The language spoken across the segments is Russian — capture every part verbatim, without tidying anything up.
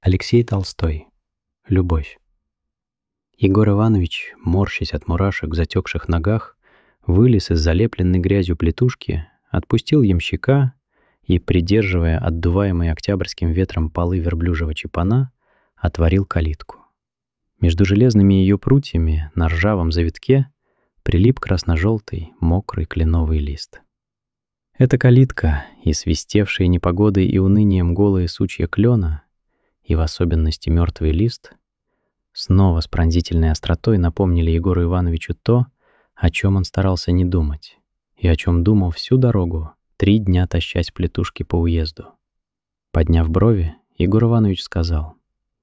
Алексей Толстой. Любовь. Егор Иванович, морщась от мурашек в затекших ногах, вылез из залепленной грязью плитушки, отпустил ямщика и, придерживая отдуваемые октябрьским ветром полы верблюжьего чапана, отворил калитку. Между железными ее прутьями на ржавом завитке прилип красно-желтый, мокрый кленовый лист. Эта калитка и свистевшие непогодой и унынием голые сучья клена, и в особенности мертвый лист, снова с пронзительной остротой напомнили Егору Ивановичу то, о чем он старался не думать, и о чем думал всю дорогу, три дня тащась плетушки по уезду. Подняв брови, Егор Иванович сказал: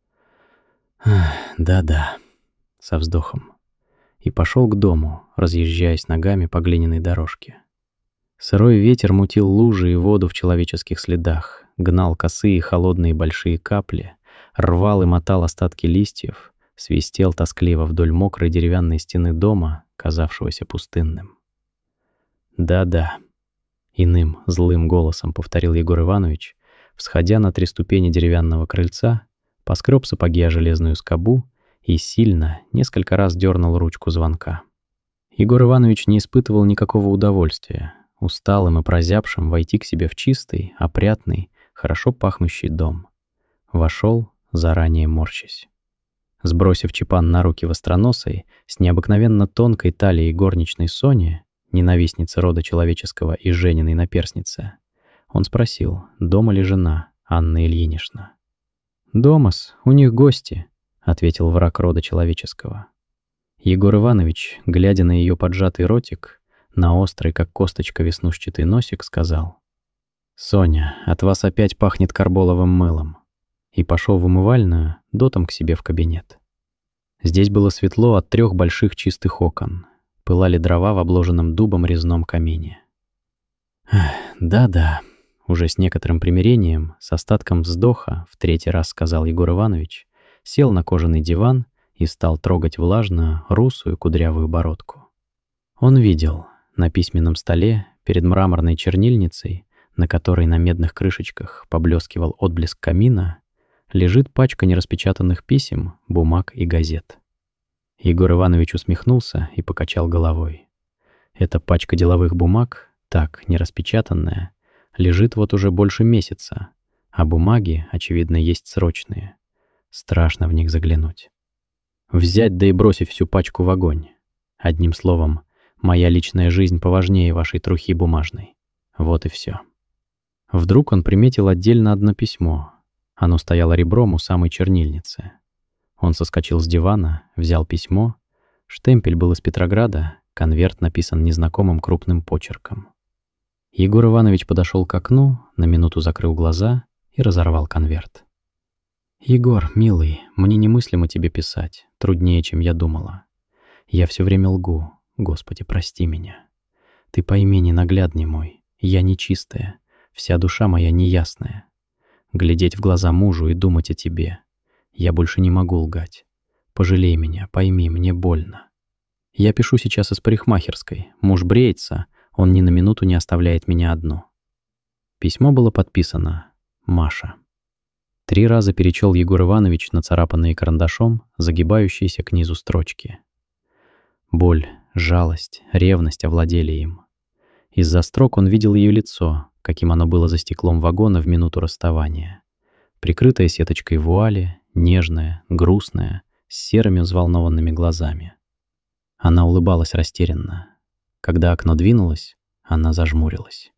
«Да-да», со вздохом, и пошел к дому, разъезжаясь ногами по глиняной дорожке. Сырой ветер мутил лужи и воду в человеческих следах, гнал косые холодные большие капли, рвал и мотал остатки листьев, свистел тоскливо вдоль мокрой деревянной стены дома, казавшегося пустынным. «Да-да», — иным злым голосом повторил Егор Иванович, всходя на три ступени деревянного крыльца, поскреб сапоги о железную скобу и сильно несколько раз дернул ручку звонка. Егор Иванович не испытывал никакого удовольствия, усталым и прозябшим, войти к себе в чистый, опрятный, хорошо пахнущий дом. Вошел, заранее морщась. Сбросив чапан на руки востроносой, с необыкновенно тонкой талией горничной Сони, ненавистницы рода человеческого и Жениной наперсницы, он спросил, дома ли жена, Анна Ильинична. «Дома-с, у них гости», — ответил враг рода человеческого. Егор Иванович, глядя на ее поджатый ротик, на острый, как косточка, веснушчатый носик, сказал: «Соня, от вас опять пахнет карболовым мылом», и пошел в умывальную, дотом к себе в кабинет. Здесь было светло от трех больших чистых окон, пылали дрова в обложенном дубом резном камине. «Да-да», — уже с некоторым примирением, с остатком вздоха, в третий раз сказал Егор Иванович, сел на кожаный диван и стал трогать влажную, русую кудрявую бородку. Он видел, на письменном столе, перед мраморной чернильницей, на которой на медных крышечках поблескивал отблеск камина, лежит пачка нераспечатанных писем, бумаг и газет. Егор Иванович усмехнулся и покачал головой. Эта пачка деловых бумаг, так, нераспечатанная, лежит вот уже больше месяца, а бумаги, очевидно, есть срочные. Страшно в них заглянуть. Взять да и бросить всю пачку в огонь. Одним словом, моя личная жизнь поважнее вашей трухи бумажной. Вот и все. Вдруг он приметил отдельно одно письмо. Оно стояло ребром у самой чернильницы. Он соскочил с дивана, взял письмо. Штемпель был из Петрограда, конверт написан незнакомым крупным почерком. Егор Иванович подошел к окну, на минуту закрыл глаза и разорвал конверт. «Егор, милый, мне немыслимо тебе писать, труднее, чем я думала. Я все время лгу, Господи, прости меня. Ты пойми, ненаглядный мой, я нечистая, вся душа моя неясная. Глядеть в глаза мужу и думать о тебе. Я больше не могу лгать. Пожалей меня, пойми, мне больно. Я пишу сейчас из парикмахерской. Муж бреется, он ни на минуту не оставляет меня одну». Письмо было подписано «Маша». Три раза перечел Егор Иванович нацарапанные карандашом, загибающиеся к низу строчки. Боль, жалость, ревность овладели им. Из-за строк он видел ее лицо, каким оно было за стеклом вагона в минуту расставания. Прикрытое сеточкой вуали, нежное, грустное, с серыми взволнованными глазами. Она улыбалась растерянно. Когда окно двинулось, она зажмурилась.